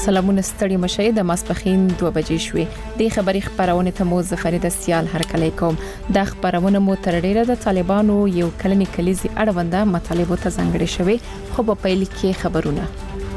سلامونه ستړي مشه د ماسپخین 2 بجې شوې د خبري خبرونه ته مو زفرید سیال هرکلی کوم د خبرونه مو تر ډیره د طالبانو یو کلنی کلیزي اړونده مطالبه ته ځانګړي شوی خو په پیل کې خبرونه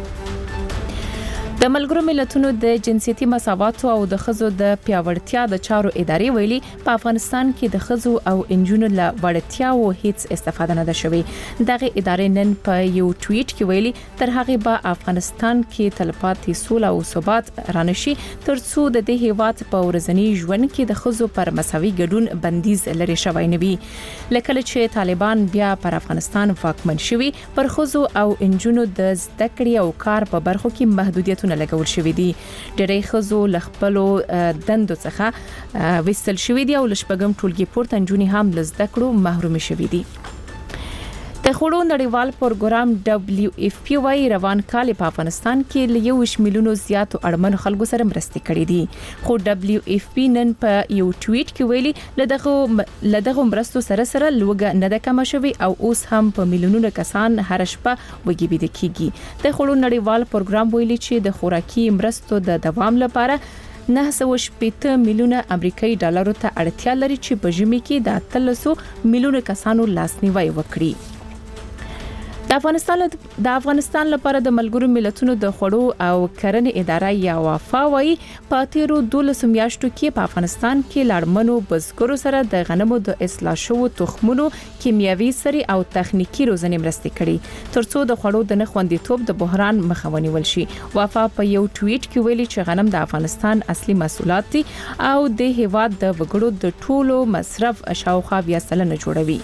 د ملګرو ملتونو د جنسيتي مساوات او د خزو د پیاوړتیا د چارو ادارې ویلي په افغانستان کې د خزو او انجونو له وړتیا او هیڅ استفاده نه ده شوی دغه ادارې نن په یو ټویټ کې ویلي تر هغه به افغانستان کې تلپاتې سوله او ثبات رانشي ترڅو د دې هیواد په ورځنی ژوند کې د خزو پر مساوي ګډون بندیز لري شوی نه وي لکه چې طالبان بیا پر افغانستان واکمن شوي پر خزو او انجونو د زده کړې او کار په برخو کې محدودیتونه لګول شوې دي ډېری خزو لخپلو دندو څخه وستل شوې دي او لشپګم ټولګي پورته انجونی هم لزده کړو محروم شوې دي د خړو نړیوال پروګرام WFP وايي روان کال په افغانستان کې له 1 میلیونو زیات اړمن خلکو سره مرستې کړې دي خو WFP نن په یو ټویټ کې ویلي لدغه مرستو سره لوګه نه د کم شوی او اوس هم په میلیونونو کسان هر شپه وګي بيد کیږي د خړو نړیوال پروګرام ویلي چې د خوراکي مرستو د دوام لپاره 980 میلیونه امریکایي ډالرو ته اړتیا لري چې په ژمي کې د 300 میلیونه کسانو لاسنیوي وکړي د افغانستان لپاره د ملګرو ملتونو د خوړو او کرنې اداره یا وفا وايي په تیرو 12 میاشتو کې په افغانستان کې لاړمنو بزګرو سره د غنمو د اصلاح شوو تخمونو کیمیاوي سري او تخنیکی روزنې مرستې کړي ترڅو د خوړو د نخوندیتوب د بحران مخه ونیول شي وفا په یو ټویټ کې ویلي چې غنم د افغانستان اصلي محصولات دي او د هیواد د وګړو د ټولو مصرف شاوخوا 20% جوړوي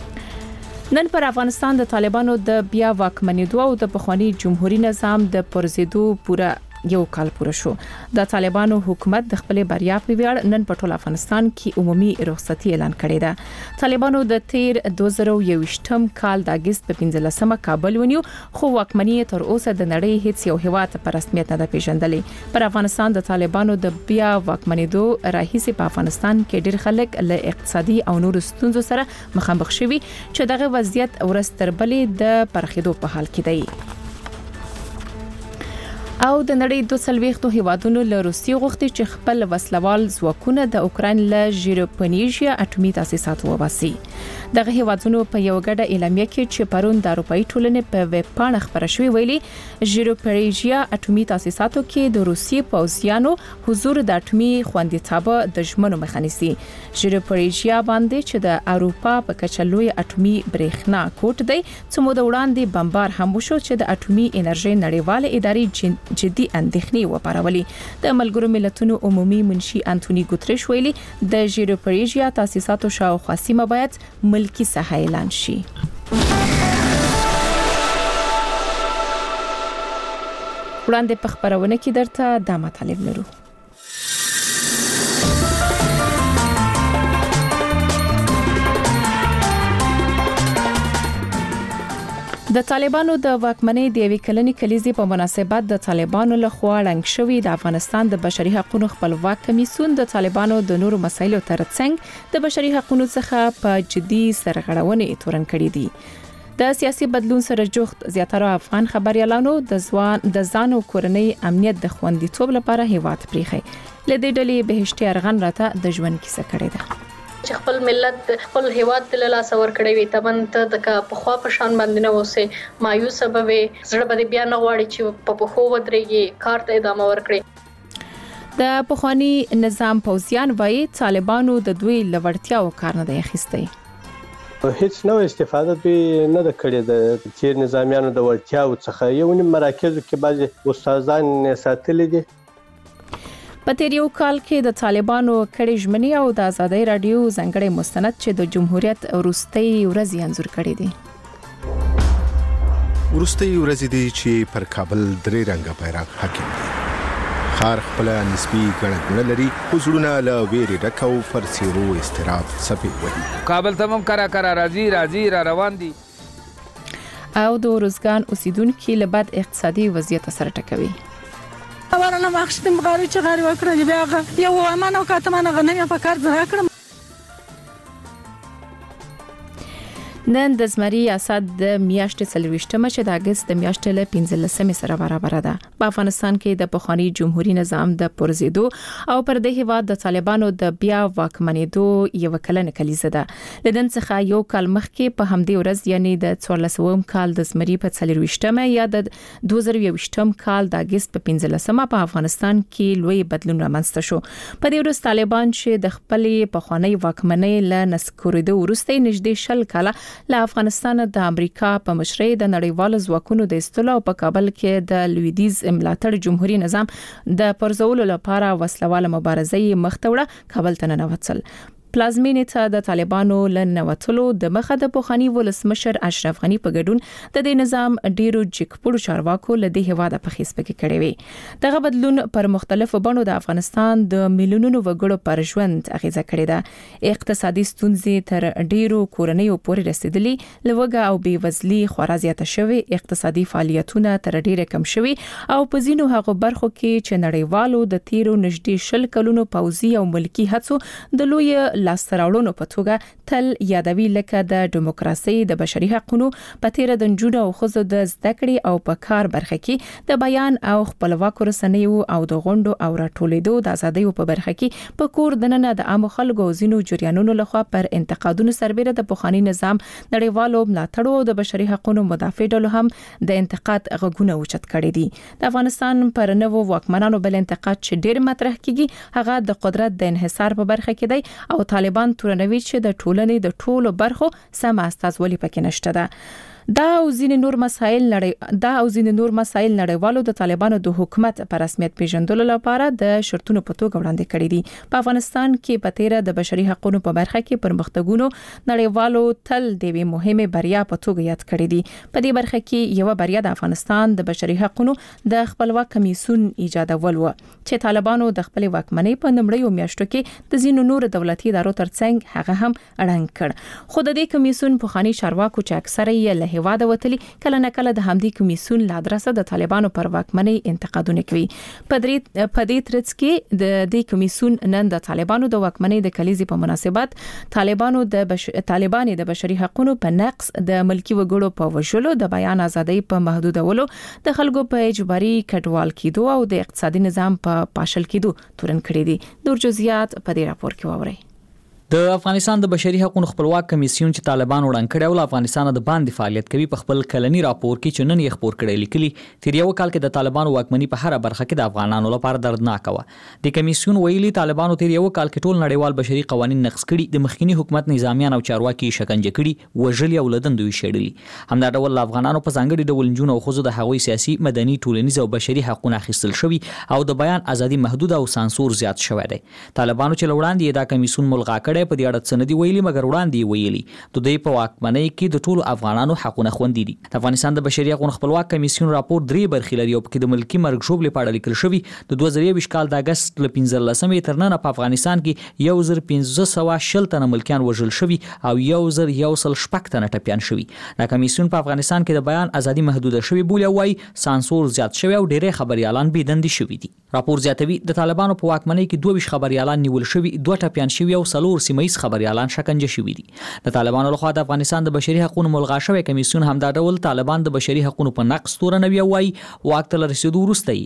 نن پر افغانستان د طالبانو د بیا واکمنېدو او د پخوانی جمهوریت نظام د پرزیدو پورا یو کال پوره شو د طالبانو حکومت د خپل بریا په ویاړ نن په ټول افغانستان کې عمومي رخصتي اعلان کړې ده طالبانو د تیر 2021م کال د اگست په 15مه کابل ونیو خو واکمنۍ تر اوسه د نړۍ هیڅ یو هیواد په رسمیت نه پیژندلې پر افغانستان د طالبانو د بیا واکمنېدو راهیسې په افغانستان کې ډېر خلک له اقتصادي او نورو ستونزو سره مخامخ شوي چې دغه وضعیت ورستربلې د پرخېدو په حال کې دی او د نړۍ 200 هیوادونو له روسیې غوښتي چې خپل وسلوال ځواکونه د اوکرين له ژیروپنیژیا اټومي تاسیسات وباسي دغه هیوادونو په یو ګډه اعلامیه کې چې پرون د اروپאי ټولنې په ویب پاڼه خبره شوې ویلي ژیروپنیژیا اټومي تاسیساتو کې د روسیې پوځیانو حضور د اټومي خوندیتوب د ژمنو مخه نیسي ژیروپنیژیا باندې چې د اروپا په کچه لوی اټومي برېښنا کوټ دی چې مو د وړاندې بمبار هم وشو چې د اټومي انرژي نړیواله ادارې جدي اندېښنې وپارولې د ملګرو ملتونو عمومي منشي انټونی ګوتریش ویلي د ژیروپنیژیا تاسیساتو شاوخوا سیمه باید ملکی ساحه اعلان شي وړاندې په خبرونه کې درته د مطالب لرو د طالبانو د واکمنۍ د یوې کلنې کلیزې په مناسبت د طالبانو له خوا ړنګ شوی د افغانستان د بشري حقوقو خپلواک کمیسیون د طالبانو د نورو مسایلو ترڅنګ د بشري حقوقو څخه په جدي سرغړونې تورن کړې دي د سیاسي بدلون سره جوخت زیاتره افغان خبريالانو د ځان او کورنۍ امنیت د خوندیتوب لپاره هیواد پریخي لدې ډلې بهشتي ارغن راته د ژوند کیسه کړې ده چې خپل ملت خپل هیواد د لاس اور کړی وي تمن ته د په خوا په شان باندې نه وسه مایوس سبب زړه بده بیا نه غواړي چې په خو ودرېږي کار ته ادامه ورکړي د پخوانی نظام پوځیان وایي طالبانو د دوی لوړتیا او کار نه دی اخیستی هیڅ نو استفاده به نه د کړې د تیر نظامیانو د وړتیاو څخه یو نیم مراکزو کې بعضي استادان ساتلي دي په تیر یو کال کې د طالبانو کړي ژمنې او د آزادۍ رادیو ځنګړې مستند چې د جمهوریت وروستۍ ورځې انځور کړي دي وروستۍ ورځې دي چې پر کابل درې رنګه بیرغ حاکم دي خار خپل نسبی ګڼه لري حضورونه له ویری ډکو پر سیرو استراب سپي وي کابل تمام کرا راځي را روان دي او د روزګان اوسیدونکو له بد اقتصادي وضعیت سره ټکوي ورنه مخشتم غاری چې غاری وکړه بیا یو امانه او کاتمانه غنمه په کار ځای کړم نن د زمري ریاست د میاشتې 24مه چې د اگست د میاشتې له 15مې سره برابر ده. په افغانستان کې د پخوانی جمهوریت نظام د پرزیدو او پر د هیواد د طالبانو د بیا واکمنېدو یو کلنه کلیزه ده. لدن څخه یو کال مخکې په همدې ورځ یعنی د 1400م کال د زمري په 24مه یا د 2020م کال د اگست په 15مه په افغانستان کې لوی بدلون رامنځته شو. په دې ورځ طالبان چې د خپلې پخوانی واکمنۍ له نسکوریدو وروسته نږدې شل کاله له افغانستان د امریکا په مشرۍ د نړیوالو ځواکونو د استلو په کابل کې د لویدیز ملاتړ جمهوریت نظام د پرځولو لپاره وسلواله مبارزې مختوړه کابل ته ننوتل. پلازمینې ته د طالبانو لنوتلو د مخه د پوخانی ولسمشر اشرف غنی په ګډون د دې نظام ډیرو جګپړو چارواکو له دې هواده په خېسپکې کړې وي. دغه بدلون پر مختلفو بڼو د افغانستان د میلیونونو وګړو پر ژوند اغیزه کړې ده. اقتصادي ستونزې تر ډیرو کورنیو پورې رسیدلي، لوږه او بیوزلي خورا زیاته شوې، اقتصادي فعالیتونه تر ډیره کم شوي او په ځینو هغو برخو کې چې نړیوالو د تیرو نږدې شل کلونو پوځي او ملکی هڅو د لوی لاستراوړونو په توګه تل یادوي، لکه د دیموکراسي، د بشري حقوقو، په تیر د نجونو او ښځو د زده کړې او په کار برخه کې د بیان او خپلواکو رسنیو او د غونډو او راټولیدو د ازادۍ په برخه کې په کور دننه د عام خلکو زینو جریانونو لخوا پر انتقادونو سربېره د پوخانی نظام نړیوالو ملاتړو او د بشري حقوقو مدافع ډلو هم د انتقاد غږونه اوچت کړي دي. د افغانستان پر نوو واکمنانو بل انتقاد چې ډېر مطرح کیږي هغه د قدرت د انحصار په برخه کې دی او طالبان تورنوي چې د ټولنې د ټولو برخو سم استازولي پکې نشته ده. دا او ځینې نور مسایل نړیوالو د طالبانو د حکومت پر رسمیت پیژندلو لپاره د شرطونو په توګه وړاندې کړي دي. په افغانستان کې په تیر د بشري حقوقو په برخه کې پرمختګونو نړیوالو تل د وی مهمه بریا په توګه یاد کړي دي. په دې برخه کې یو بریا د افغانستان د بشري حقوقو د خپلواک کمیسیون ایجادول و چې طالبانو د خپل واکمنۍ په نمړیو میاشتو کې د ځینو نور دولتي ادارو ترڅنګ هغه هم اړنګ کړ. خو د دې کمیسیون په خاني چارواکو چې اکثره یې هیواده وتلی کله نه کله د همدې کمیسیون له ادرسه د طالبانو پر واکمنۍ انتقادونه کوي. په دې ترڅ کې د دې کمیسیون نن د طالبانو د واکمنۍ د کلیزې په مناسبت طالبان د بشري حقوقو په نقص، د ملکی وګړو په وژلو، د بیان ازادۍ په محدودولو، د خلکو په اجباري کډوال کېدو او د اقتصادي نظام په پاشل کېدو تورن کړي دي. نور جزئیات په دې راپور کې واورئ. د افغانستان د بشري حقوقو خپلواک کمیسیون چې طالبان وړاندې کړي او افغانستان د باندې فعالیت کوي په خپل کلنی راپور کې چې نن یې خبر کړي لیکلي تیر یو کال کې د طالبانو واکمنۍ په هر برخه کې د افغانانو لپاره دردناک و. د کمیسیون ویلي طالبانو تیر یو کال کې ټول نړیوال بشري قوانين نقض کړي، د مخکنی حکومت نظامیان او چارواکي شکنجه کړي، وژلي او لدندوي شړلي. همدا ډول افغانانو په ځانګړي ډول نجونو او ښځو د هغوی سیاسي، مدني، ټولنیز او بشري حقوقونه اخیستل شوي او د بیان ازادي محدود او سانسور زیات شوی دی. طالبانو چې وړاندې دا کمیسیون ملغا کړي په دې اړه سندي ویلي مګر وړاندې ویلي د دوی په واکمنۍ کې د ټولو افغانانو حقونه خوندي دي. د افغانستان د بشري حقوقو خپلواک کمیسیون راپور 3 برخې لري او په کې د ملکی مرګ ژوبلې په اړه لیکل شوی. د 2020 کال د اگست ل 15مې تر نن په افغانستان کې 1510 تنه ملکیان وژل شوی او 1106 تنه ټپیان شوی. د کمیسیون په افغانستان کې د بیان ازادي محدوده شوی بولی وای سانسور زیات شوی او ډېری خبريالان بيدندي شوی دي. راپور زیاتوي د طالبانو په واکمنۍ کې 22 خبريالان نیول شوی، 2 ټپیان شوی او 4 سیمایي خبريالان شکنجه شوی دي. د طالبانو لخوا د افغانستان د بشري حقوقو ملغا شوی کمیسیون همدا ډول طالبان د بشري حقوقو په نقض تورنوي وای واک ته رسیدو وروسته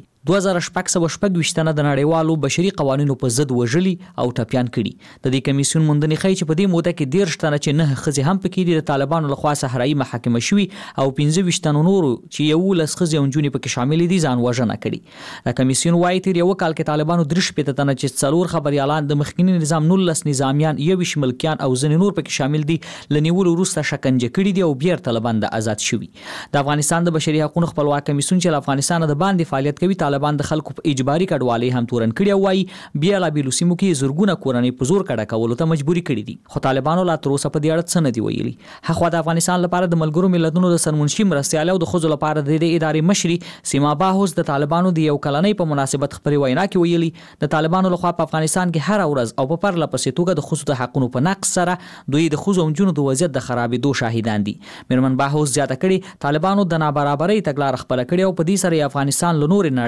2626 تنه د نړیوالو بشري قوانینو په ضد وژلي او ټپیان کړي. د دې کمیسیون موندنې ښیي چې په دې موده کې 13 تنه چې نه ښځې هم پکې دي د طالبانو لخوا صحرایي محاکمه شوي او 25 تنه نور چې یو لس ښځې او نجونې پکې شامل دي ځان وژنه کړي. د کمیسیون وايي تیر یو کال کې طالبانو 3 تنه چې 4 خبريالان د مخکنی نظام 19 نظامیان، 21 ملکیان او ځینې نور پکې شامل دي لنیول وروسته شکنجه کړي دي او بیر طالبان د آزاد شوي. د افغانستان د بشري حقوقو خپلواک کمیسیون چې افغانستان د باندې فعالیت کوي طالبان د خلکو په اجباري کډوالۍ هم تورن کړي او وايي بیا لا بیلوسیمو کې زورګونه کورنۍ په زور کډه کولو ته مجبوري کړي دي. خو طالبانو لا تر اوسه په دې اړه څه نه دی ویلي. هغه د افغانستان لپاره د ملګرو ملتونو د سرمنشي مرستيال او د خځو لپاره د ادارې مشري سیما باهوس د طالبانو د یو کلنۍ په مناسبت خبري وینا کې ویلي د طالبانو لخوا په افغانستان کې هر ورځ او په پرله پسې توګه د خځو د حقوقو په نقض سره دوی د خځو او نجونو د وضعیت د خرابېدو شاهدان دي. میرمن باهوس زیاته کړي طالبانو د نابرابرۍ تګلارې خپل کړي او په دې سره افغانستان له نور نړۍ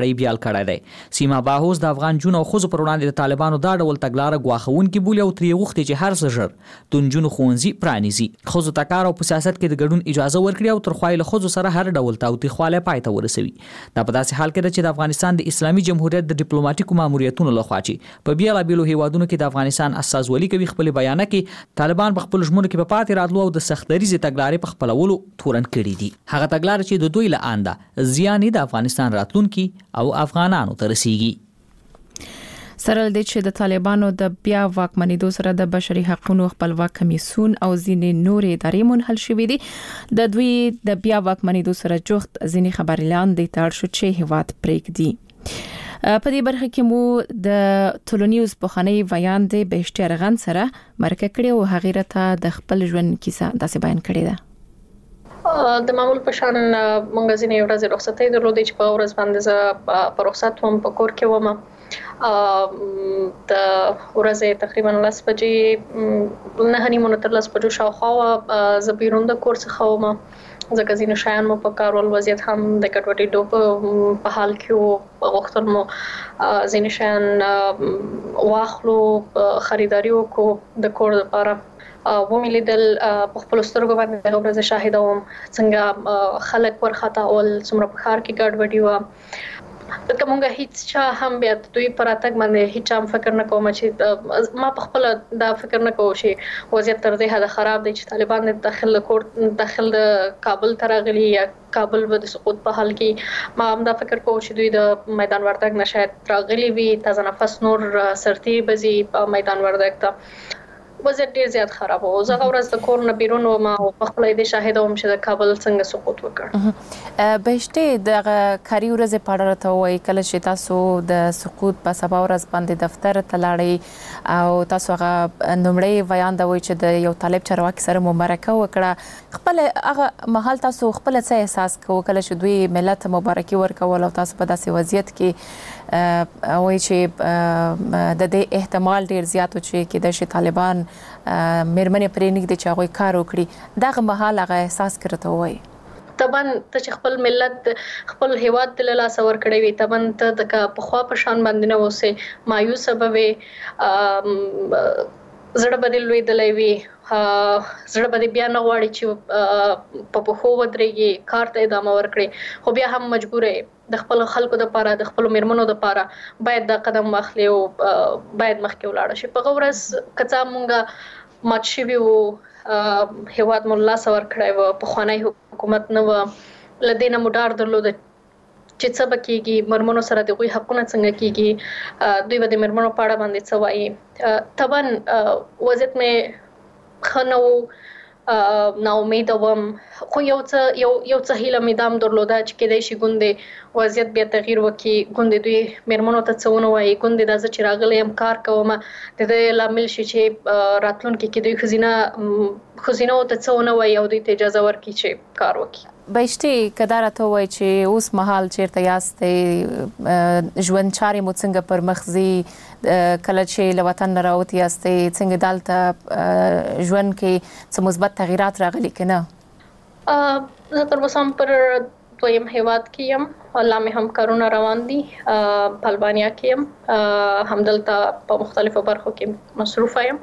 ځای بیال کړی دی. سیما باهوس د افغان جنونو او ښځو پر وړاندې د طالبانو دا ډول تګلاره ګواښونکې بولي او ترې غوښتي چې هر څه ژر د نجونو ښوونځي پرانیزي، ښځو ته کار او په سیاست کې د ګډون اجازه ورکړي او تر خوا له ښځو سره هر ډول تاوتریخوالی پای ته ورسوي. دا په داسې حال کې ده چې د افغانستان د اسلامي جمهوریت د ډیپلوماټیکو ماموریتونو لخوا چې په بیلابیلو هیوادونو کې د افغانستان استازولي کوي، خپل بیانیه کې طالبان په خپل ژمنو کې په پاتې راتلو او د سختدریزې تګلارې په خپلولو تورن کړي دي. هغه تګلارې چې د دوی له آنده زیان د افغانستان راتلونکي او افغانانو ته رسیږي. سره د چې د طالبانو د بیا واکمنېدو سره د بشري حقوقو خپلواک کمیسیون او ځینې نورې ادارې منحل شوې دي. د دوی د بیا واکمنېدو سره جوخت ځینې خبريالان د تاړ شو چې هیواد پریږدي. په دې برخه کې مو د ټولنیوز پخوانی ویان د بهشتي ارغن سره مرکه کړې او هغه ته د خپل ژوند کیسه داسې بیان کړې ده. د معمول په شان مونږ ځینې ورځې رخصتۍ درلودې چې په ورځ باندې زه په رخصت وم، په کور کې وم. د ورځې تقریبا 10 بجې نه نیمه تر 10 بجو شاوخوا زه بیرون د کور څخه وم، ځکه ځینې شیان مو په کار ول وضعیت هم د ګډوډۍ په حال کې غوښتل مو ځینې شیان واخلو، خریداري وکړو د کور لپاره. ومې لیدل په خپل سترګو باندې د ورځې شاهده وم څنګه خلک ورخطا اول څومره په ښار کې ګډوډي وه. لکه مونږ هیڅ چا هم بیا دوی پر اتګ باندې هیڅ هم فکر نه کوم چې ما په خپل دا فکر نه کوم چې وضعیت تر دې حد خراب دی چې طالبان داخل د کابل ته راغلي یا کابل به د سقوط په حال کې. ما هم دا فکر کوم چې دوی د میدان وردګ نه شاید راغلي وي، تازه نفس نور سرتیري بزي په میدان وردګ ته. وضعیت ډیر زیات خراب و. زه ورځ د کور نه بیرون وم او په خپل دې شاهده وم چې د کابل څنګه سقوط وکړ. بهشتي د کاري ورځ په اړه ته وایي کله چې تاسو د سقوط په سبا ورځ باندې دفتر ته لاړی او تاسو هغه نومړی بیان دا وایي چې د یو طالب چارواکي سره مرکه وکړه، خپل هغه محل تاسو خپل څه احساس کوو کله چې دوی ملت مبارکي ورکول او تاسو په داسې وضعیت کې وایي چې د دې احتمال ډیر زیات و چې کېدای شي طالبان مېرمنې پرې نږدې چې هغوی کار وکړي، دغه مهال هغه احساس کړته وایي. طبعا ته چې خپل ملت خپل هیواد د لاس ور کړی وي، طبعا ته د په خوا په شان باندې نه اوسې مایوس به زړه بدل وي دلای وي، زړه بدل بیا نه غواړي چې په پخو ودرېږي، کار ته ادامه ورکړي، خو بیا هم مجبورې د خپل خلکو د لپاره د خپل میرمنو د لپاره باید دا قدم واخلي او باید مخکې ولاړ شي. په ورځ کڅا مونږه مات شوی وو، هیواد مولا سور کړی وو، په خوانی حکومت نه و، لدینه مډار درلود چې څه بکیږي، مرمنو سره د غوي حقونه څنګه کیږي، دوی به د مرمنو په اړه باندې څه وایي. طبعا وضعیت مې خنو نا امید وم، خو یو څه هیله مې دام درلوده چې کېدای شي ګوندې وضعیت بیا تغییر وکړي، ګوندې دوی مرمنو ته څه ونه وایي، ګوندې دا چې راغلی یم کار کوم د دې لامل شي چې راتلونکي کې دوی خزینه ته څه ونه وایي او دوی ته اجازه ورکړي چې کار وکړي. بهشتي کدار ته وای چې اوس مهال چیرته یاست، ژوند چارې مو څنګه پر مخ ځي، کله چې له وطن راوتی یاست څنګه دالته ژوند کې څه مثبت تغیرات راغلي کنه؟ زه تر اوسه پر دویم هیواد کې یم، الله مې هم کارونه روان دي، په البانیا کې یم، همدلته په مختلفو برخو کې مصروفه یم.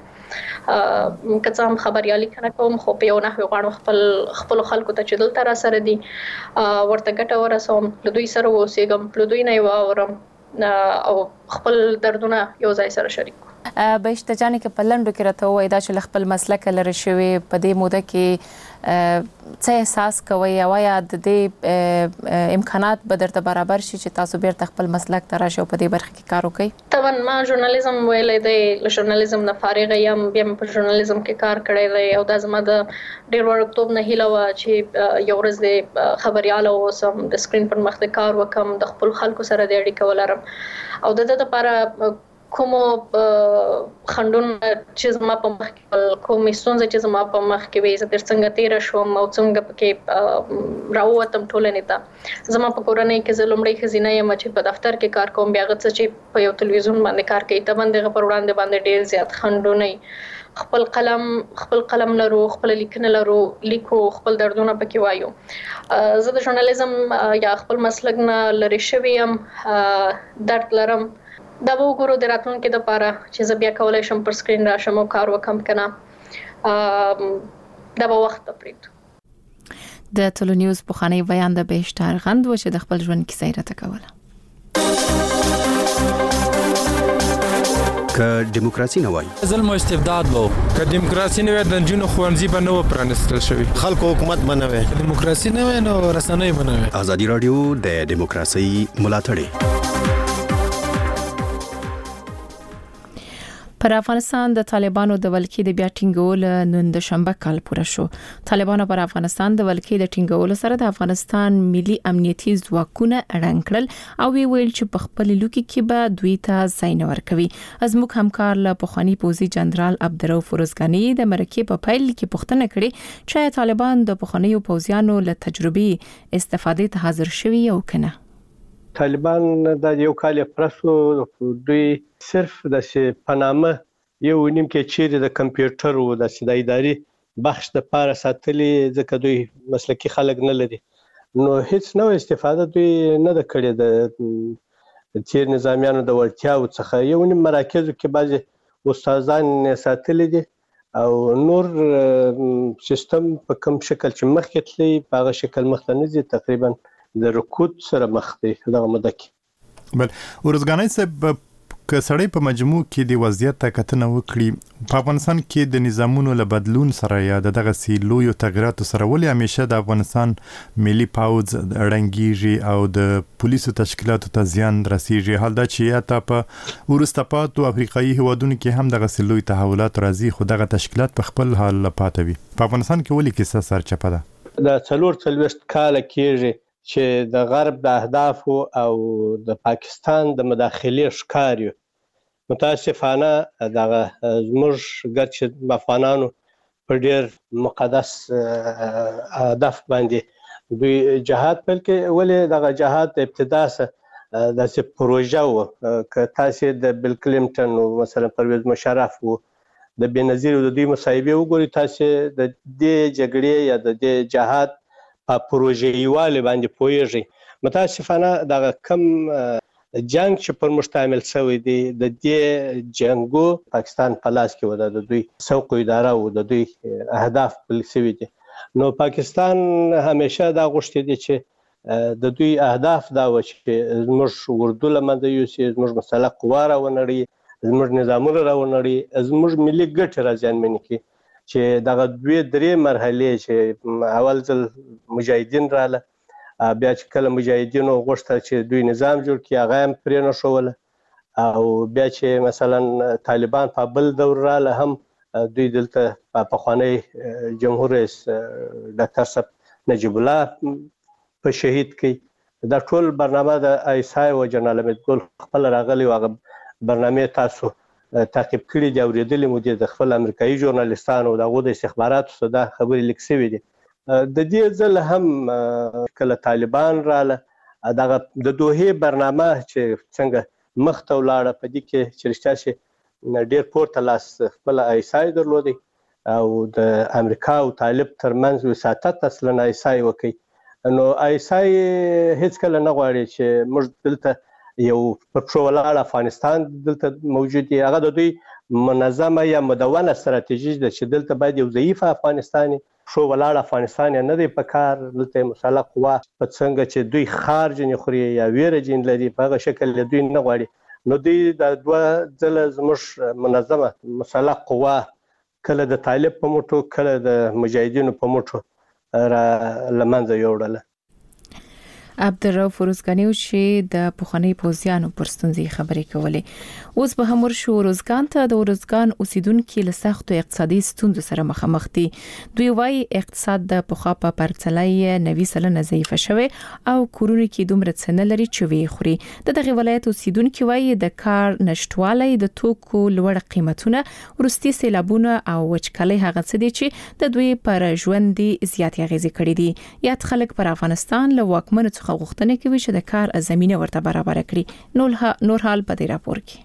کڅ هم خبريالي کنه کوم، خو په یو نه غواړم خپل خلکو ته چې دلته را سره دي ورته ګټه ورسوم، له دوی سره اوسېږم، له دوی نه واورم او خپل دردونه یو ځای سره شریک. بهشته جانې کې په لنډو کې راته وایي دا چې خپل مسلک لري شوی په دې موده کې څه احساس کوي او یا د دې امکانات به درته برابر شي چې تاسو بیرته خپل مسلک ته راشئ او په دې برخه کې کار وکړئ؟ طبعا ما ژورنالیزم ویلې دی، له ژورنالیزم نه فارغ یم، بیا په ژورنالیزم کې کار کړی دی او دا زما د ډېر وړکتوب نه هیله وه چې یو ورځ د خبرياله اوسم، د سکرین پر مخ د کار وکم، د خپل خلکو سره د اړیکه ولرم او د دې لپاره کومو خندون چې زما په مخ کې کومې ستونزې چې زما په مخ کې وي، زه تر څنګه تیر شوم او څنګه پکې راووتم ټولنې ته. زما په کورنۍ کې زه لومړی ښځینه یم چې په دفتر کې کار کوم، بیا هغه څه چې په یو تلویزیون باندې کار کوي ته باندې پر وړاندې ډېر زیات خندونه خپل قلم لرو، خپل لیکنه لرو، لیکو، خپل دردونه پکې وایو. زه د ژورنالیزم یا خپل مسلک نه لري شوم، درد لرم. دا به وګورو د راتلونکي لپاره چې زه بیا کولای شم پر سکرین راشم او کار وکم کنه. دا به وخت پرېږدو. د ټولو نیوز پخوانی بیان د بهشتر غند و چې د خپل ژوند کیسه یې راته کوله. که دیموکراسي نه وای ظلم او استبداد وو، که دیموکراسي نه وای د جنونو خوانځي به نه و پرانستل شوی، خلکو حکومت به نه وای، دیموکراسي نه وای نو رسنۍ به نه وای. ازادي رادیو د دیموکراسي ملاتړی. پر افغانستان د طالبانو د ولکې د بیا ټینګولو نن د شنبه کال پوره شو. طالبانو پر افغانستان د ولکې د ټینګولو سره د افغانستان ملي امنیتي ځواکونه اړنګ کړل او ویل چې په خپل لوکي کې به دوی ته ځای نه ورکوي. زموږ همکار له پخوانی پوزي جنرال عبدالرؤف فروزګانی د مرکې په پیل کې پوښتنه کړې چې طالبان د پخوانیو پوزیانو له تجربې استفادې ته حاضر شوي او کنه. طالبان د یو کال پرسو دوی صرف د پنامه یو نیم کې چیرې د کمپیوټر او د اداري بخش د پاره ساتلي ځکه دوی مسلکي خلک نه لري، نو هیڅ نو استفاده دوی نه د کړې د تیر نظامیانو د ورتیاو څخه. یو نیم مراکزو کې بعضي استادان ساتلي دي او نور سیستم په کوم شکل چې مخکې تللی په هغه شکل مخته نه ځي، تقریبا د رکود سره مخ دی دغه مده کې. بل ورزګانای صاحب که سړی په مجموع کې د وضعیت ته کتنه وکړي په افغانستان کې د نظامونو له بدلون سره یا دغه سیلویو تغیراتو سره ولې همیشه د افغانستان ملي پوځ رنګيږي او د پولیسو تشکیلاتو ته زیان رسیږي، حال دا چې یا ته په ورسته پاتو افریقایي هیوادونو کې هم دغه سیلوی تحولات راځي خو دغه تشکیلات په خپل حال پاتې وي. په افغانستان کې ولې کیسه سرچپه ده؟ د 44 کال کېږي چې د غرب د اهدافو او د پاکستان د مداخلې ښکار یو. متاسفانه دغه زموږ ګرچې افغانانو په ډېر مقدس هدف باندې دوی جهاد پیل کې، ولې دغه جهاد د ابتدا سره داسې پروژه و که تاسې د بیل کلینټن او مثلا پرویز مشرف و د بېنظیر او د دوی مصاحبې وګورئ، تاسې د دې جګړې یا د دې جهاد په پروژه‌یوالي باندې پوهیږي. متاسفانه دغه کم جنگ چې پر مشتمل شوی دی د دې جنگو پاکستان په لاس کې و، د دوی سوق اداره او د دوی اهداف بل شوی دي. نو پاکستان همیشه دا غوښتي دي چې د دوی اهداف دا و چې زموږ اردو لمنځه یوسي، زموږ مسلح قوا راونړي، زموږ نظامونه راونړي، زموږ ملي ګټې راځي کې چې دغه 2-3 مرحلې چې اول ځل مجاهدین رااله، بیا چې کله مجاهدینو غوښته چې دوی نظام جوړ کړي هغه هم پرې نه ښوله، او بیا چې مثلا طالبان په بل دور رااله هم دوی دلته پخوانی جمهور رئیس ډاکټر صاحب نجیب الله په شهید کړي. دا ټول برنامه د ایسای او جنرال احمد ګل خپل راغلی او هغه برنامه تاسو تعقیب کړي دي، اوریدلې مو دي د خپل امریکایي ژورنالیستانو او دغه د استخباراتو څخه دا خبرې لیک شوې دي. د دې ځل هم کله طالبان رااله دغه د دوحې برنامه چې څنګه مخ ته ولاړه په دې کې چې رښتیا شي ډېر پورته لاس خپل ایسای درلودي او د امریکا او طالب ترمنځ وساطت اصلا ایسای وکړي. نو ایسای هیڅ کله نه غواړي چې موږ دلته یو په ولاړ افغانستان دلته موجود دی، هغه د دوی منظمه یا مدونه استراتیژي ده چې دلته باید یو ضعیف افغانستان ولاړ افغانستان نه دی په کار، دلته مسلح قوا په څنګه چې دوی خارج نه خوري یا ویره جن لري په هغه شکل دوی نه غواړي. نو دوی د 2 ځله زموږ منظمه مسلح قوا کله د طالب په موټو کله د مجاهدینو په موټو را لمنځه یوړله. عبدالرؤف فروزګانی چې د پخوانی پوزیانو پر ستونزې خبرې کولې. اوس به هم ورشو ورزګان ته. د ورزګان اوسیدونکو له سختو اقتصادي ستونزو سره مخامخ دي. دوی وايي اقتصاد د پخوا په پرتله 90% ضعیف شوی او کورونه کې دومره څه نه لري چې وي خوري. دغه ولایت اوسیدونکو وايي د کار نشټوالی، د توکو لوړ قیمتونه، ورستي سیلابونه او وچکالي هغه څه دي چې د دوی پر ژوند زیات اغیزې کړې دي. یاد خلک پر افغانستان له واکمنو غوښتنه کوي چې د کار زمينه ورته برابر کړي. نور حال په دې راپور کې.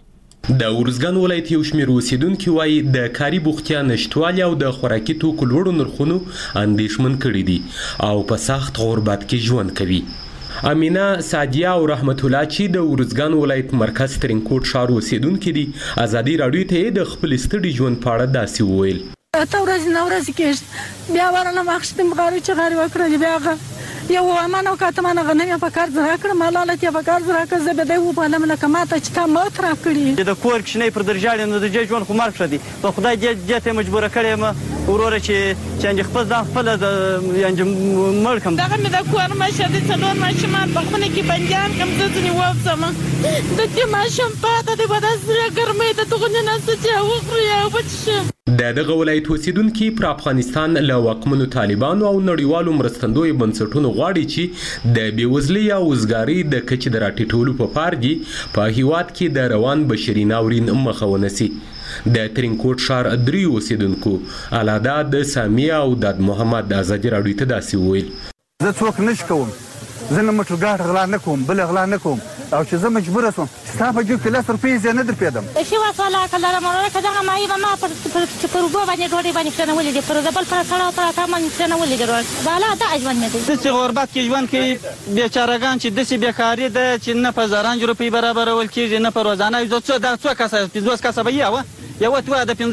د ارزګان ولایت یو شمېر اوسیدونکي وایي د کاري بوختیا نشتوالي او د خوراکي توکو لوړو نرخونو اندېښمن کړي دي او په سخت غربت کې ژوند کوي. امینه سعدیه او رحمت الله چې د ارزګان ولایت مرکز ترینکوټ ښار اوسیدونکي دي ازادي راډیو ته د خپل ستړي ژوند په اړه داسې وویل. ته ورځ کېږي بیا ورنه مخشتم غاري چې غاري وکړل بیا یو امانه کاتمانه غنم په کار زرا کړ مالاله ته په کار زرا کړ زه به دی په لمنه کماته چې تا مات را کړی د کور کښنې پر درجاړي نو د جون خو مارک شدي په خدای دې ته مجبور کړم وروره چې خپل ځان خپل د ملکم دغه مې د کور ماشه د څلور ماشومان په خونه کې بنجان کم ځنی وځم د دې ماشوم پاته د بدن سره ګرمې ته دغه نه څه وخوري او بچ دغه ولایت اوسیدونکي پر افغانستان له واکمنو طالبانو او نړیوالو مرستندوی بنسټونو غواړي چې د بیوزلۍ او وزګارۍ د کچې د راټیټولو په پار دي په هیواد کې د روان بشري ناورین مخه ونیسي. د ترینکوټ ښار درې اوسیدونکو العداد سامیه او داد محمد ازادي راډیو ته داسې وویل. زه څوک نشم کوم زه نه موټر ګاډ غلا نه کوم بل غلا نه کوم او چې زه مجبور شوم چې ستا په جوب کې 10 روپۍ زه نه در پیدم شي وساله کله مره کله ما یې ما پر وګو باندې ډوډۍ باندې څنګه ولې پر بل پر کړه پر تا باندې څنګه ولې ګرځي بالا دا ژوند نه دي چې غربت کې ژوند کې بیچارهګان چې دسي بیکاری ده چې نه په زرانج روپۍ برابر ول کېږي نه په روزانه یو څو کسه 50 کسه به یو تو د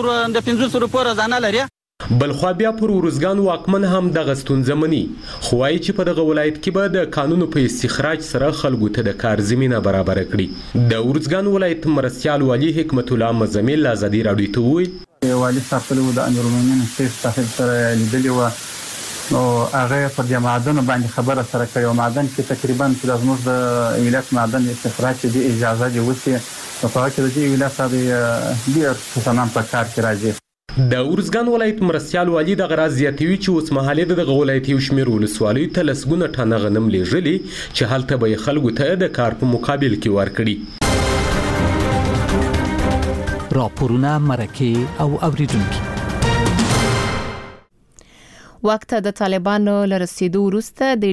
500 روپۍ روزانه لري. بلخوا بیا پر ارزګان واکمن هم دغه ستونزه مني خو وایي چې په دغه ولایت کې به د قانونو په استخراج سره خلکو ته د کار زمینه برابر کړي. د ارزګان ولایت مرستیال والي حکمت الله مزمل ازادي راډیو ته وویل والي صاحب له امیر المؤمنین شیخ صاحب سره لیدلی و نو هغه پر د معدن باندې خبره سره کوي او معدن کې تقریبا د زموږ د ولایت معدن استخراج دی اجازه دی وسی په هغه کې د ولایت ډیر څه په کار کې راځي. د ارزګان ولایت مرستیال والي د غراز زیاتوي چې اوس مهاله د ولایت یو شمېر ولسوالیو ته لسګونه ټنه غنم لیږلي چې هلته به خلکو ته د کار په مقابل کې ورکړي. راپورونه مرکه او اوریدونکو وخت د طالبانو لرسیدو وروسته د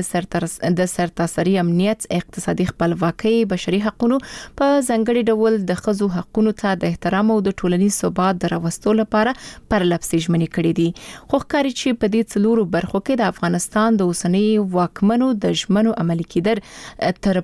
ډلې د سرتاسري امنیت اقتصادي خپلواکۍ بشري حقوقو په ځانګړي ډول د ښځو حقوقو ته د احترام او د ټولنیز ثبات دراوستلو لپاره پرلپسې ژمنې کړې دي خو ښکاري چې په دې څلورو برخو کې د افغانستان د اوسنۍ واکمنو د ژمنو عملي کېدل تر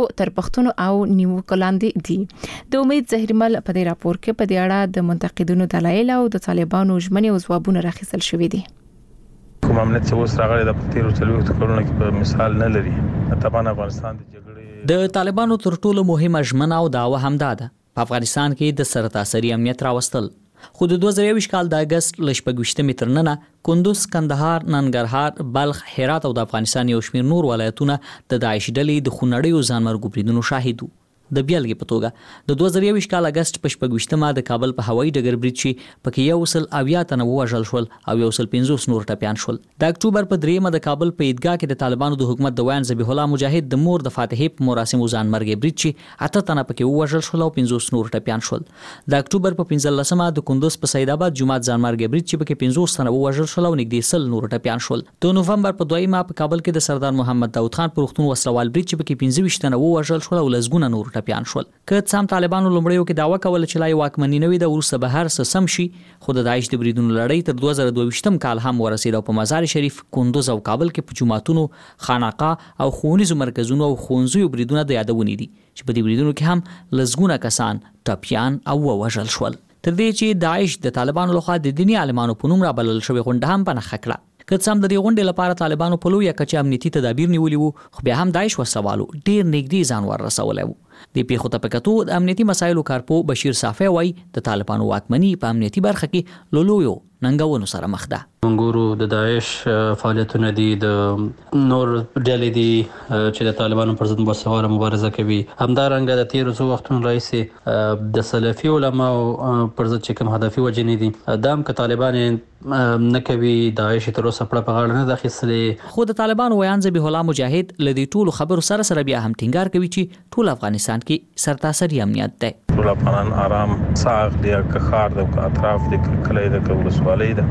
پښتون او نیوکو لاندې دي. د امید زهرمل په دې راپور کې په دې اړه د منتقدینو دلایل او د طالبانو ژمنې او ځوابونه راخیستل شوې دي. کوم امنیت چې اوس راغلی د تیرو څلوېښتو کلونو کې په مثال نه لري. طبعا افغانستان د جګړې د طالبانو تر ټولو مهمه ژمنه او دعوه همدا ده په افغانستان کې د سرتاسري امنیت راوستل. خو د 2023 کال د اگست لشپږ تر ننه کندوز، کندهار، ننګرهار، بلخ، هرات او د افغانستان یو شمېر نور ولایتونه د داعش ډلې د خونړیو ځانمرګو بریدونو شاهد وو. د بیلګې په توګه د 2023 کال اگست په 26مه د کابل په هوایي ډګر برید چې پکې 170 تنه وژل شول او 150 نور ټپيان شول. د اکتوبر په 3مه د کابل په عیدګاه کې د طالبانو د حکومت د ویان ذبیح الله مجاهد د مور د فاتحې په مراسمو ځانمرګي برید چې 8 تنه پکې وژل شول او 50 نور ټپيان شول. د اکتوبر په 15مه د کندوز په سید آباد جمعه ځانمرګي برید چې پکې 50 تنه وژل شول او نږدې 100 نور ټپيان شول. د نوفمبر په 2مه په کابل کې د سردار محمد داود خان پر وختون وسلوال برید چې پکې 25 تنه وژل شول او لزګونه نور ټپيان شول. سم طالبانو لومړیو کې دعوه کوله چې لای واکمنی نوي د ورسره به هر څه سم شي خو د داعش د بریدونو لړۍ تر 2022 کال هم ورسید او په مزار شریف، کندوز او کابل کې په جمعتونو، خانقاه او ښوونیزو مرکزونو او ښوونځیو بریدونه د یادونې دي چې په دې بریدونو کې هم لزګونه کسان ټپيان او وژل شول. تر دې چې داعش د طالبانو لخوا د دیني عالمانو په نوم رابلل شوی غونډه هم پنه خکړه. که څم د دې غونډې لپاره طالبانو په لویه کچه امنیتي تدابیر نیولي وو خو بیا هم داعش وسوالو ډیر نږدې ځان ورسولی وو. د پیښو ته په کتو د امنیتي مسایلو کارپو بشیر صافی وایي د طالبانو واکمني په امنیتي برخه کې لولویو ننګونو سره مخ ده. منګورو د داعش فعالیتونه دي، د نور ډلې دي چې د طالبانو پر ضد وسواره مبارزه کوي. همدارنګه د تیرو څو وختونو راهیسې د سلفي علماو پر ضد چې کوم هدفي وجنې دي دا هم که طالبان نه کوي داعش تر اوسه پړه په غاړه نه ده اخیستلې. خو د طالبانو ویان ذبیح الله مجاهد له دې ټولو خبرو سره بیا هم ټینګار کوي چې ټول افغانستان کې سرتاسري امنیت دی. ټول افغانان آرام ساغ دی که ښار دی که اطراف دی که کلی دی که ولسوالۍ ده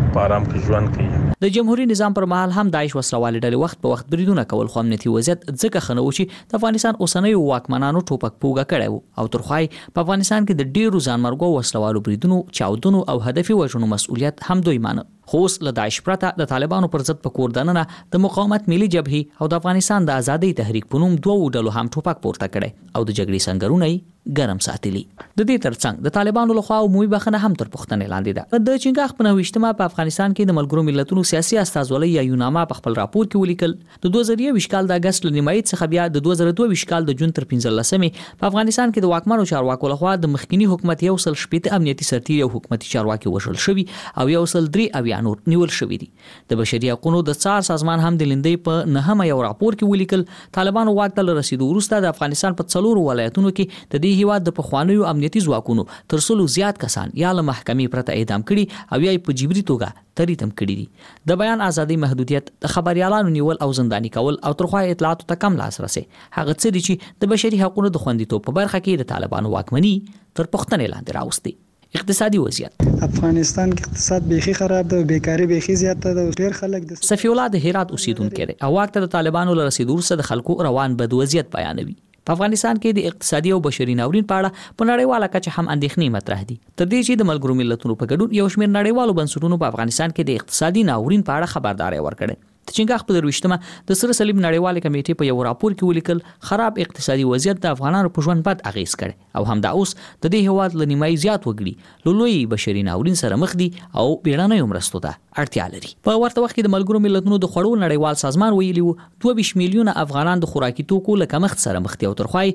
په آرام کې ژوند کوي. د جمهوریت نظام پر مهال هم داعش وسلوالې ډلې وخت په وخت بریدونه کول، خو امنیتي وضعیت ځکه ښه نه و چې د افغانستان اوسنیو واکمنانو ټوپک پوګه کړی و او ترخوای په افغانستان کې د ډیرو ځانمرګو وسلوالو بریدونو، چاودنو او هدفي وژنو مسؤلیت هم دوی مانه. خو اوس له داعش پرته د طالبانو پر ضد په کور دننه د مقاومت ملي جبهې او د افغانستان د ازادۍ تحریک په نوم دوه ډلو هم ټوپک پورته کړي او د جګړې سنگرونه ګرم ساتلي. د دې ترڅنګ د طالبانو لخوا عمومي بخښنه هم تر پوښتنې لاندې ده. د چنګاخ په 29 په افغانستان کې د ملګرو ملتونو سیاسي استازولۍ یا یوناما په خپل راپور کې ولیکل د 2020 کال د اگست له نیمایي څخه بیا د 2022 کال د جون تر 15مې په افغانستان کې د واکمنو چارواکو لخوا د مخکنی حکومت یو سل شپږ امنیتي سرتیر او حکومتي چارواکي وژل شوي او یو سل 3 نور نیول شوي دي. د بشري حقوقو د څار سازمان هم د لندې په نهمه یو راپور کې ولیکل طالبانو واک ته رسیدو وروسته د افغانستان په څلورو ولایتونو کې د دې هیواد د پخوانیو امنیتي ځواکونو تر څلو زیات کسان یا له محکمې پرته اعدام کړي او یا په جبري توګه تریتم کړي دي. د بیان ازادي محدودیت، د خبريالانو نیول او زنداني کول او ترخوا اطلاعاتو ته کم لاسرسي هغه څه دي چې د بشري حقوقو د خوندیتوب په برخه کې د طالبانو واکمني تر پوښتنې لاندې راوستي. اقتصادي وضعیت افغانستان کې اقتصاد بیخي خراب ده، بیکاری بیخي زیاته ده، ډېر خلک د صفی الله د هرات اوسیدونکو دی او واک ته د طالبانو له رسیدو سره د خلکو روان بد وضعیت بیانوي. په افغانستان کې د اقتصادي او بشري ناورین په اړه په نړیواله کچه هم اندېښنې مطرح دي. تر دې چې د ملګرو ملتونو په ګډون یو شمېر نړیوالو بنسټونو په افغانستان کې د اقتصادي ناورین په اړه خبرداري ورکړه. د چنګاخ په 23مه د سره صلیب نړیواله کمیټې په یو راپور کې ولیکل خراب اقتصادي وضعیت د افغانانو په ژوند بد اغیز کړي او همدا اوس د دې هواد ل نیمایي زیات وګړي لوی بشري ناورین سره مخ دي او بیړنۍ مرستو ته اړتیا لري. په ورته وخت کې د ملګرو ملتونو د خوړو نړیوال سازمان ویلي وو 22 میلیونه افغانان د خوراکي توکو له کمښت سره مخ دي او ترخوای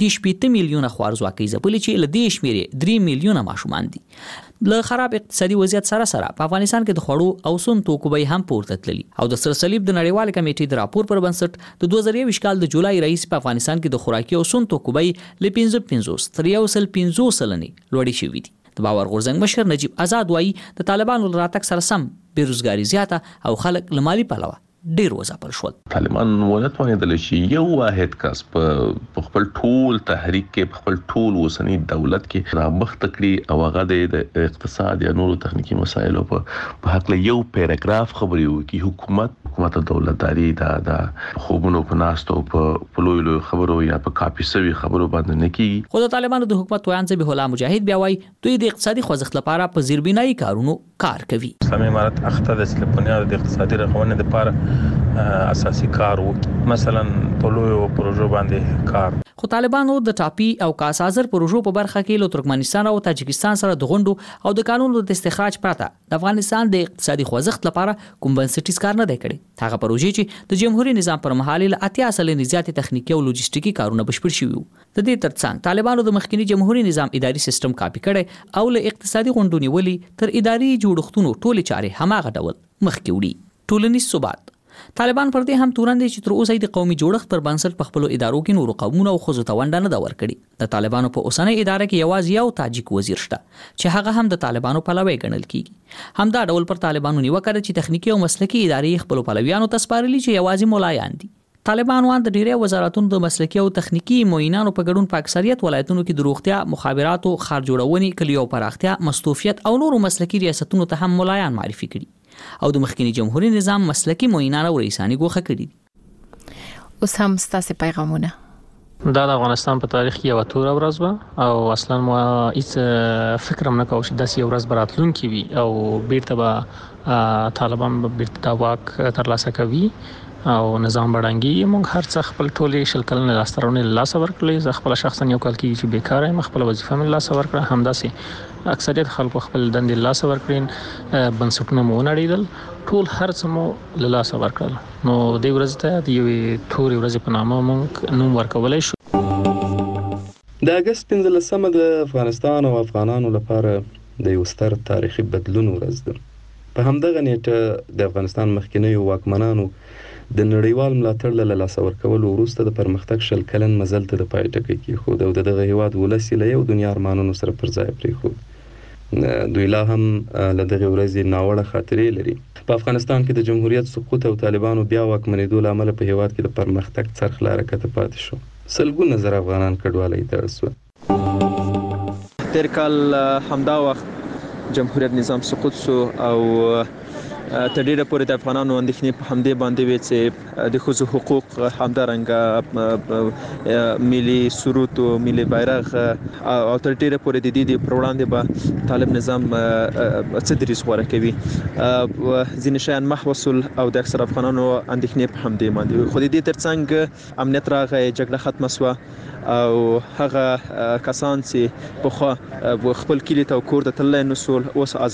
18 میلیونه خوارزواکي ځپلي چې له دې شمیرې 3 میلیونه ماشومان دي. له خراب اقتصادي وضعیت سره په افغانستان کې د خوړو او سون توکو به هم پورته تللي او د سره صلیب د نړیوال کمیټې د راپور پر بنسټ د 2020 کال د جولای رئیس په افغانستان کې د خوراکي او سون توکو به ل 15 تر 150 سلنې لوړې شوې دي. د باور غورځنګ مشر نجیب آزاد وایي د طالبانو راتګ سره سم بیروزګاری زیاته او خلک له مالی پلوه ډیر وځپل شول. طالبان ونتوانیدل چې یو واحد کس په خپل ټول تحریک کې په خپل ټول اوسنی دولت کې رامخته کړي او هغه د اقتصاد یا نورو تخنیکی مسایلو په حق له یو پیراګراف خبري وکړي. حکومت دولتداري د خوبونو په ناستو په لوی خبرو یا په کاپي سوي خبرو باندې نه کیږي. خو د طالبانو د حکومت ویان ذبیح الله مجاهد بیا وایي دوی د اقتصادي خوځښت لپاره په زیربنایي کارونو کار کوي. اسلامي امارت اخته د بنیاد د اقتصادي رغونې لپاره اساسي کار وکړي، مثلا په لویو پروژو باندې کار. خو طالبانو د ټاپي او کاسازر پروژو په برخه کې له ترکمنستان او تاجکستان سره د غونډو او د قانونو د استخراج پرته د افغانستان د اقتصادي خوځښت لپاره کوم بنسټیز کار نه دی کړی. هغه پروژې چې د جمهوریت نظام پر مهال له 80 سلنې زیاتې تخنیکی او لوجستیکي کارونه بشپړ شوي وو. د دې ترڅنګ طالبانو د مخکنی جمهوریت نظام اداري سیستم کاپی کړي او له اقتصادي غونډو نیولې تر اداري جوړښتونو ټولې چارې هماغه ډول مخکې وړي. ټولنیز ثبات طالبان پر دې هم تورن دي چې تر اوسه د قومي جوړښت پر بنسټ په خپل ادارو کې نور قومونه او خزو ته ونډه نه دا ورکړي. د طالبانو په اوسنۍ اداره کې یوازې یو تاجک وزیر شته چې هغه هم د طالبانو پلوی ګڼل کیږي. همدا ډول پر طالبانو نیوکه ده چې تخنیکی او مسلکي ادارې خپل پلویانو ته سپارلي چې یوازې مولایان دي. طالبانو د ډیری وزارتونو د مسلکي او تخنیکی معینانو په ګډون په اکثریت ولایتونو کې د روغتیا، مخابراتو، ښار جوړونې، کلیو پراختیا، مستوفیت او نورو مسلکي ریاستونو ته هم مولایان معرفي کړي او د مخکنی جمهوریت نظام مسلکي معینان او رئیسانی ګوښه کړي دي. اوس هم ستاسو پیغامونه. دا د افغانستان په تاریخ کې یو تور ورځ و او اصلا ما هیڅ فکر هم نه کوم چې داسې یو ورځ براتلونکي وي او بیرته به طالبان بیرته د واک ترلاسه کوي او نظام بډانګي. موږ هر څه خپل ټولې شل کلنې لاسترونه لاس ورکړلې. زه خپل شخصا یو کال کې چې بیکار یم، خپل وظیفه مې لاس ورکړه. همداسې اکثریت خلکو خپل دندې لاس ورکړین، بنسټونه مو نړیدل، ټول هر څه مو لاس ورکړل. نو د ورځ ته د یوې تورې ورځې په نامه موږ نوم ورکولای شو. د اگست 15 د افغانستان او افغانانو لپاره د یو ستر تاریخي بدلون ورځ ده. په همدغه نیټه د افغانستان مخکنی واکمنانو د نړیوال ملاتړ له لاسه ورکولو وروسته د پرمختګ شل کلن مزل ته د پای ټکی کېښود او دغه هیواد ولس له یو دنیا ارمانونو سره پر ځای پرېښود. دوی لا هم له دغه ورځې ناوړه خاطرې لري. په افغانستان کې د جمهوریت سقوط او طالبانو بیا واکمنېدو له امله په هیواد کې د پرمختګ څرخ لاره کته پاتې شو. سلګونه زره افغانان کډوالۍ ته اړ شول. تیر کال همدا وخت جمهوریت نظام سقوط سو او تر ډیره پورې د افغانانو اندېښنې په همدې باندې وي چې د ښځو حقوق همدارنګه ملي سرود او ملي بیرغ او تر ډیره پورې د دې پر وړاندې به طالب نظام څه دریځ غوره کوي ځینې شیان محوسل او د اکثر افغانانو اندېښنې په همدې باندې خو د دې ترڅنګ امنیت راغی جګړه ختمه شوه او هغه کسان چې په خپل کلی ته کور ته تللی نو اوس